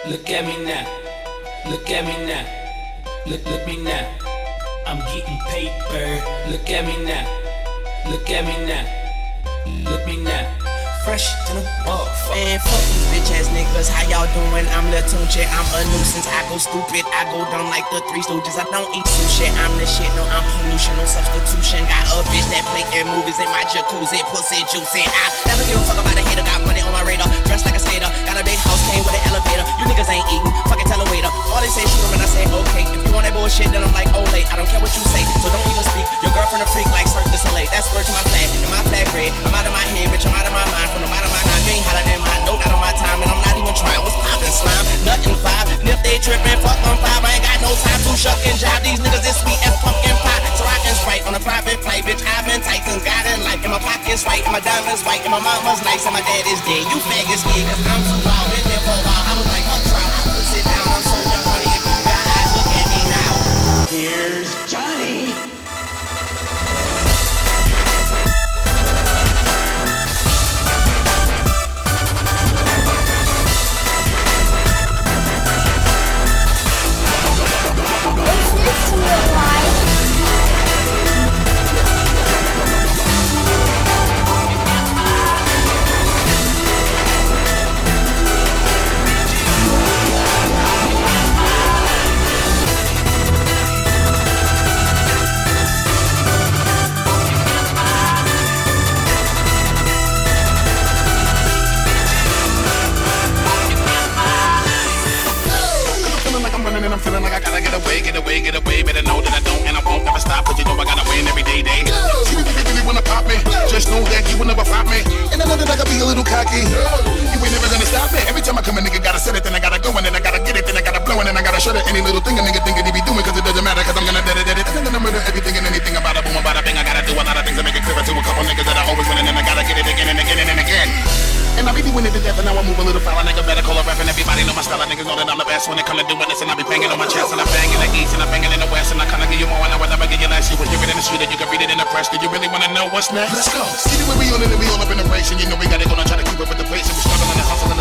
Look at me now. Look at me now. Look me now. I'm getting paper. Look at me now. Look at me now. Look me now. Fresh to the motherfucker. Man, fuck these bitch ass niggas. How y'all doing? I'm Lil Tunchi. I'm a nuisance. I go stupid. I go dumb like the Three Stooges. I don't eat sushi. I'm the shit. No, I'm pollution. No substitution. Got a bitch that play air movies in my jacuzzi. Pussy juicy. I never give a fuck about a hater. Got money on my radar. Dressed like a skater. Got a big house. Came with an elevator. You niggas ain't eating. Fucking tell a waiter. All they say shoot 'em and I say okay. If you want that bullshit, then I'm like, oh late. I don't care what you say. So don't even speak. Your girlfriend a freak like Cirque du Soleil. That's word to my flag. And my flag red. I'm out of my head, bitch. I'm out of my mind. From the bottom of my mind. You ain't hotter than mine. No, not on my time. And I'm not even trying. What's poppin', slime? Nothing five. And if they trippin', fuck on five. I ain't got no time to shuck and jive. These niggas is sweet as pumpkin pie. So I can Sprite on a private flight. Bitch, I've been tight since God in life. And my pocket's white. And my diamonds white. And my mama's nice. And my dad is dead. You faggots gay. Cause I'm too wild. Been there for a while. I was like, fuck trial. Sit down. I'm so young, honey. If you got eyes, look at me now. Here's Johnny. I'm feeling like I gotta get away. Better know that I don't and I won't ever stop. Cause you know I gotta win every day. You really wanna pop me? Just know that you will never flop me. And I know that I gotta be a little cocky. You ain't never gonna stop me. Every time I come a nigga gotta set it, then I gotta go and then I gotta get it, then I gotta blow and then I gotta shut it. Any little thing a nigga think he be doing, cause it doesn't matter, cause I'm gonna dead it. I'm gonna murder everything and anything about a boom, about a bing. I gotta do a lot of things to make it clearer to a couple niggas that I always win and then I gotta get it again and again and again. And I be doing it to death and now I move a little foul. Nigga better call a rap and everybody know my style. Niggas know that I'm the best when it come to doing this. And I be banging on my chest and I bang in the east and I banging in the west. And I kinda give you more and I will never give you less. You will hear it in the street and you can read it in the press. Do you really wanna know what's next? Let's go. See the way we on it and we all up in the race. And you know we gotta go and try to keep up with the pace. And we struggling and hustling.